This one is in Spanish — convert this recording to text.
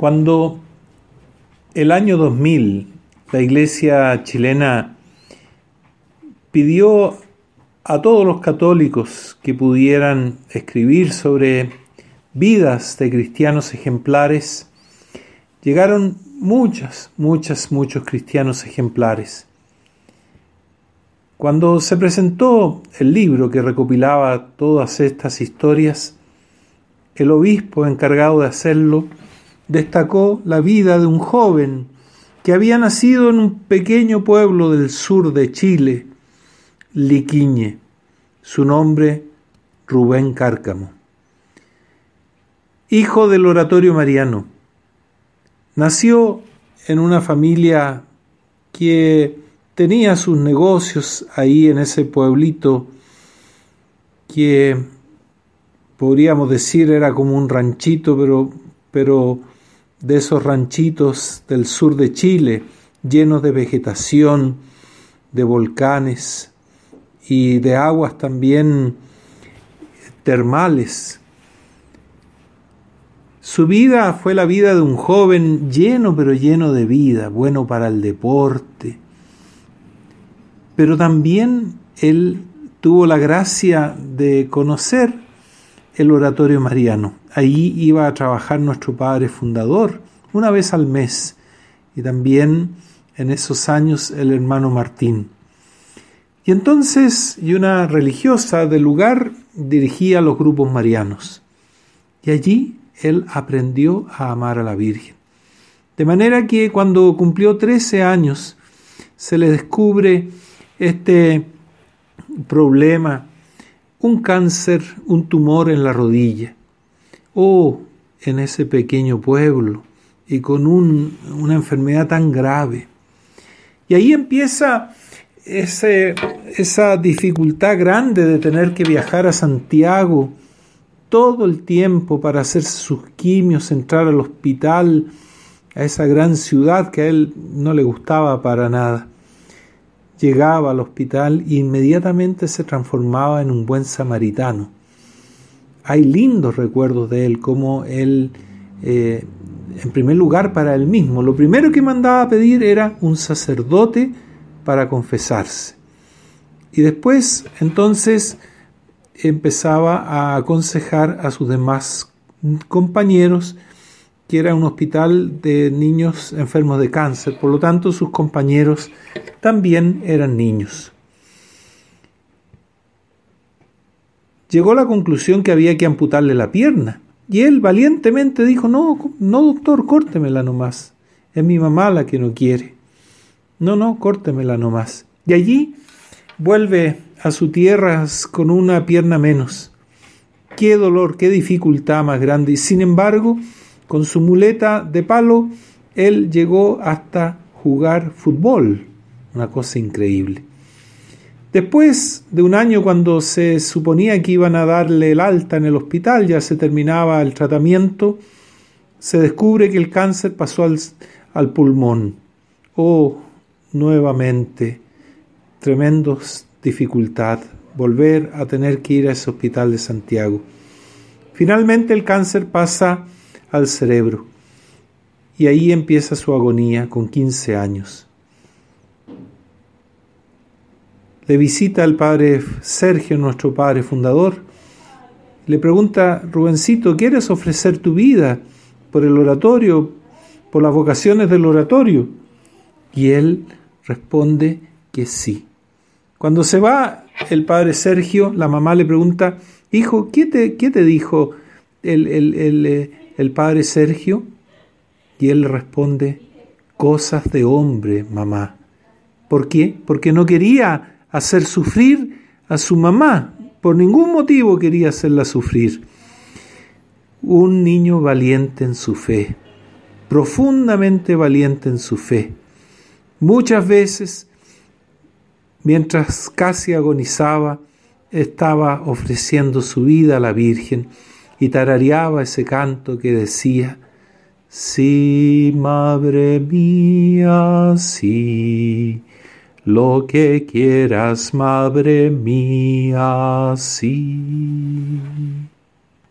Cuando el año 2000 la Iglesia chilena pidió a todos los católicos que pudieran escribir sobre vidas de cristianos ejemplares, llegaron muchos cristianos ejemplares. Cuando se presentó el libro que recopilaba todas estas historias, el obispo encargado de hacerlo destacó la vida de un joven que había nacido en un pequeño pueblo del sur de Chile, Liquiñe. Su nombre, Rubén Cárcamo. Hijo del oratorio mariano. Nació en una familia que tenía sus negocios ahí en ese pueblito que podríamos decir era como un ranchito, pero de esos ranchitos del sur de Chile, llenos de vegetación, de volcanes y de aguas también termales. Su vida fue la vida de un joven lleno de vida, bueno para el deporte. Pero también él tuvo la gracia de conocer el oratorio mariano. Ahí iba a trabajar nuestro padre fundador una vez al mes, y también en esos años el hermano Martín. Y entonces, una religiosa del lugar dirigía los grupos marianos. Y allí él aprendió a amar a la Virgen. De manera que cuando cumplió 13 años, se le descubre este problema, un cáncer, un tumor en la rodilla. En ese pequeño pueblo y con una enfermedad tan grave. Y ahí empieza esa dificultad grande de tener que viajar a Santiago todo el tiempo para hacer sus quimios, entrar al hospital, a esa gran ciudad que a él no le gustaba para nada. Llegaba al hospital e inmediatamente se transformaba en un buen samaritano. Hay lindos recuerdos de él, como él, en primer lugar para él mismo, lo primero que mandaba a pedir era un sacerdote para confesarse. Y después, entonces, empezaba a aconsejar a sus demás compañeros, que era un hospital de niños enfermos de cáncer, por lo tanto sus compañeros también eran niños. Llegó a la conclusión que había que amputarle la pierna, y él valientemente dijo, no doctor, córtemela nomás, es mi mamá la que no quiere, no, córtemela nomás. Y allí vuelve a su tierra con una pierna menos. Qué dolor, qué dificultad más grande, y sin embargo, con su muleta de palo, él llegó hasta jugar fútbol, una cosa increíble. Después de un año, cuando se suponía que iban a darle el alta en el hospital, ya se terminaba el tratamiento, se descubre que el cáncer pasó al pulmón. Nuevamente, tremendos dificultad, volver a tener que ir a ese hospital de Santiago. Finalmente el cáncer pasa al cerebro y ahí empieza su agonía con 15 años. Le visita el padre Sergio, nuestro padre fundador. Le pregunta, Rubencito, ¿quieres ofrecer tu vida por el oratorio, por las vocaciones del oratorio? Y él responde que sí. Cuando se va el padre Sergio, la mamá le pregunta, hijo, ¿qué te dijo el padre Sergio? Y él responde, cosas de hombre, mamá. ¿Por qué? Porque no quería hacer sufrir a su mamá. Por ningún motivo quería hacerla sufrir. Un niño valiente en su fe, profundamente valiente en su fe. Muchas veces, mientras casi agonizaba, estaba ofreciendo su vida a la Virgen y tarareaba ese canto que decía, sí, madre mía, sí, lo que quieras, madre mía, sí.